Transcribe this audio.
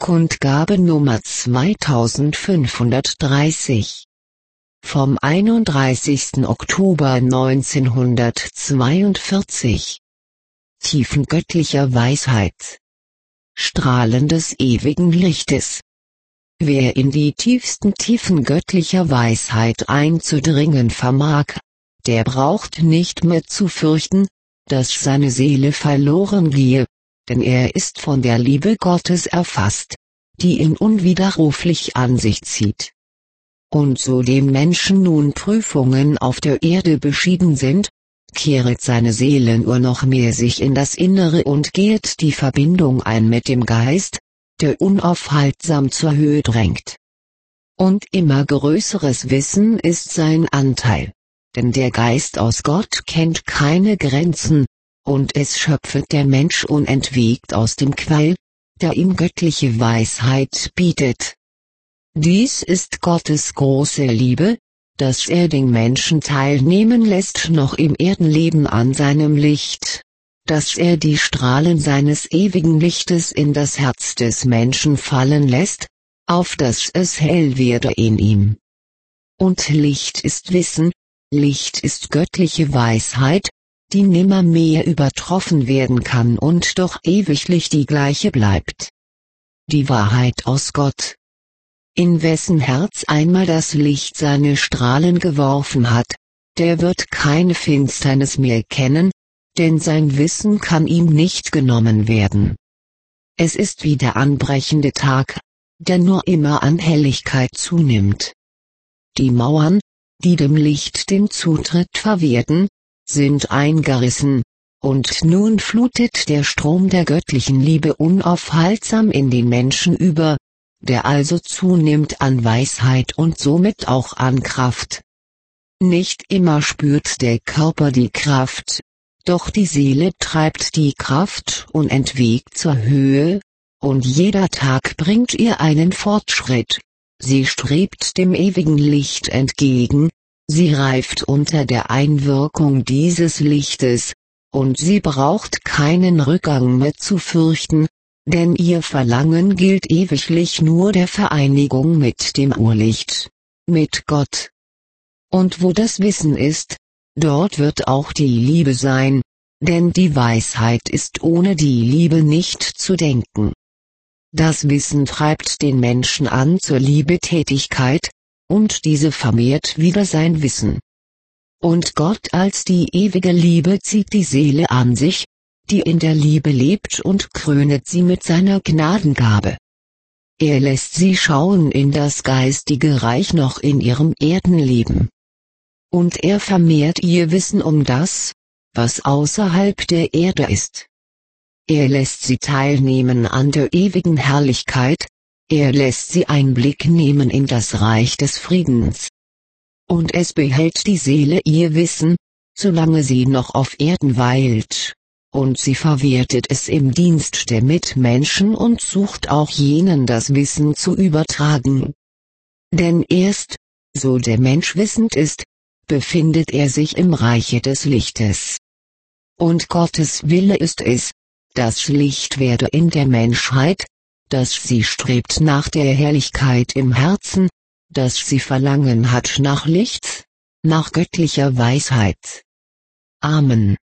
Kundgabe Nummer 2530 vom 31. Oktober 1942. Tiefen göttlicher Weisheit. Strahlen des ewigen Lichtes. Wer in die tiefsten Tiefen göttlicher Weisheit einzudringen vermag, der braucht nicht mehr zu fürchten, dass seine Seele verloren gehe, denn er ist von der Liebe Gottes erfasst, die ihn unwiderruflich an sich zieht. Und so dem Menschen nun Prüfungen auf der Erde beschieden sind, kehret seine Seele nur noch mehr sich in das Innere und gehet die Verbindung ein mit dem Geist, der unaufhaltsam zur Höhe drängt. Und immer größeres Wissen ist sein Anteil, denn der Geist aus Gott kennt keine Grenzen, und es schöpfet der Mensch unentwegt aus dem Quell, der ihm göttliche Weisheit bietet. Dies ist Gottes große Liebe, dass er den Menschen teilnehmen lässt noch im Erdenleben an seinem Licht, dass er die Strahlen seines ewigen Lichtes in das Herz des Menschen fallen lässt, auf dass es hell werde in ihm. Und Licht ist Wissen, Licht ist göttliche Weisheit, die nimmermehr übertroffen werden kann und doch ewiglich die gleiche bleibt. Die Wahrheit aus Gott. In wessen Herz einmal das Licht seine Strahlen geworfen hat, der wird keine Finsternis mehr kennen, denn sein Wissen kann ihm nicht genommen werden. Es ist wie der anbrechende Tag, der nur immer an Helligkeit zunimmt. Die Mauern, die dem Licht den Zutritt verwehrten, sind eingerissen, und nun flutet der Strom der göttlichen Liebe unaufhaltsam in den Menschen über, der also zunimmt an Weisheit und somit auch an Kraft. Nicht immer spürt der Körper die Kraft, doch die Seele treibt die Kraft unentwegt zur Höhe, und jeder Tag bringt ihr einen Fortschritt, sie strebt dem ewigen Licht entgegen, sie reift unter der Einwirkung dieses Lichtes, und sie braucht keinen Rückgang mehr zu fürchten, denn ihr Verlangen gilt ewiglich nur der Vereinigung mit dem Urlicht, mit Gott. Und wo das Wissen ist, dort wird auch die Liebe sein, denn die Weisheit ist ohne die Liebe nicht zu denken. Das Wissen treibt den Menschen an zur Liebetätigkeit, und diese vermehrt wieder sein Wissen. Und Gott als die ewige Liebe zieht die Seele an sich, die in der Liebe lebt und krönet sie mit seiner Gnadengabe. Er lässt sie schauen in das geistige Reich noch in ihrem Erdenleben. Und er vermehrt ihr Wissen um das, was außerhalb der Erde ist. Er lässt sie teilnehmen an der ewigen Herrlichkeit, er lässt sie Einblick nehmen in das Reich des Friedens. Und es behält die Seele ihr Wissen, solange sie noch auf Erden weilt, und sie verwertet es im Dienst der Mitmenschen und sucht auch jenen das Wissen zu übertragen. Denn erst, so der Mensch wissend ist, befindet er sich im Reiche des Lichtes. Und Gottes Wille ist es, dass Licht werde in der Menschheit, dass sie strebt nach der Herrlichkeit im Herzen, dass sie Verlangen hat nach Licht, nach göttlicher Weisheit. Amen.